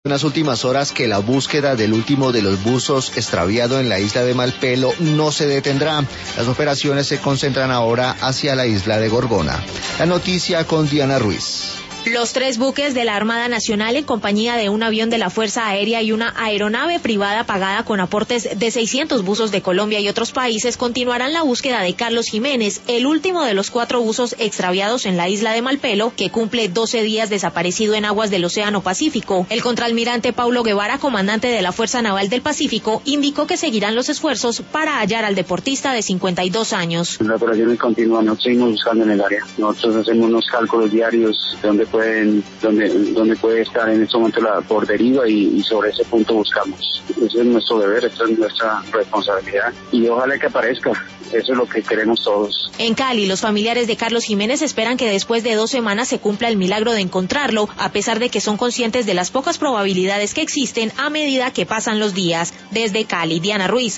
En las últimas horas que la búsqueda del último de los buzos extraviado en la isla de Malpelo no se detendrá. Las operaciones se concentran ahora hacia la isla de Gorgona. La noticia con Diana Ruiz. Los 3 buques de la Armada Nacional, en compañía de un avión de la Fuerza Aérea y una aeronave privada pagada con aportes de 600 buzos de Colombia y otros países, continuarán la búsqueda de Carlos Jiménez, el último de los 4 buzos extraviados en la isla de Malpelo, que cumple 12 días desaparecido en aguas del Océano Pacífico. El contraalmirante Paulo Guevara, comandante de la Fuerza Naval del Pacífico, indicó que seguirán los esfuerzos para hallar al deportista de 52 años. La operación es continua, nosotros seguimos buscando en el área. Nosotros hacemos unos cálculos diarios donde puede estar en este momento por deriva y sobre ese punto buscamos. Ese es nuestro deber, esta es nuestra responsabilidad y ojalá que aparezca. Eso es lo que queremos todos. En Cali, los familiares de Carlos Jiménez esperan que después de 2 semanas se cumpla el milagro de encontrarlo, a pesar de que son conscientes de las pocas probabilidades que existen a medida que pasan los días. Desde Cali, Diana Ruiz,